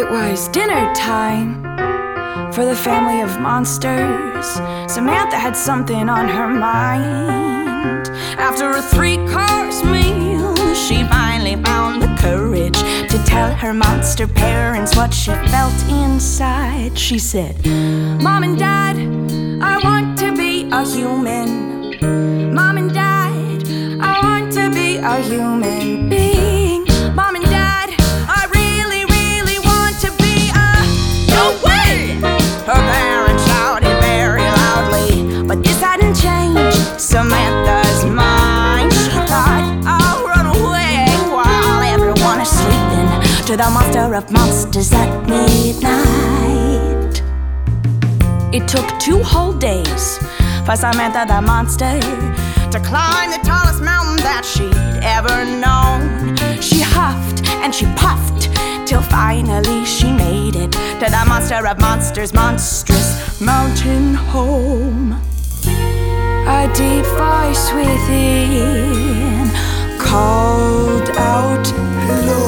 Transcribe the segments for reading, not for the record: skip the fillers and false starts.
It was dinner time for the family of monsters. Samantha had something on her mind. After a 3-course meal, she finally found the courage to tell her monster parents what she felt inside. She said, "Mom and Dad, I want to be a human. Mom and Dad, I want to be a human being. Mom and Dad, I really, really want to be a..." "No way!" her parents shouted very loudly. But this hadn't changed Samantha's mind. She thought, "I'll run away while everyone is sleeping to the monster of monsters at midnight." It took 2 whole days for Samantha the monster to climb the tallest mountain that she'd ever known. She huffed and she puffed till finally she made it to the monster of monsters' monstrous mountain home. A deep voice within called out, "Hello."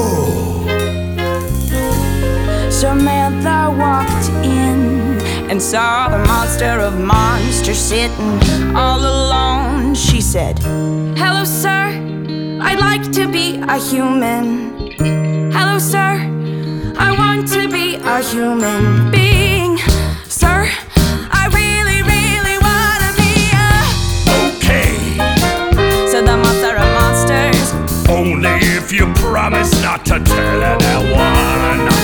Samantha walked in and saw the monster of monsters sitting all alone. She said, "Hello, sir. I'd like to be a human. Hello, sir. I want to be a human being. Sir, I really, really want to be a..." "Okay," said the monster of monsters. "only if you promise not to tell anyone."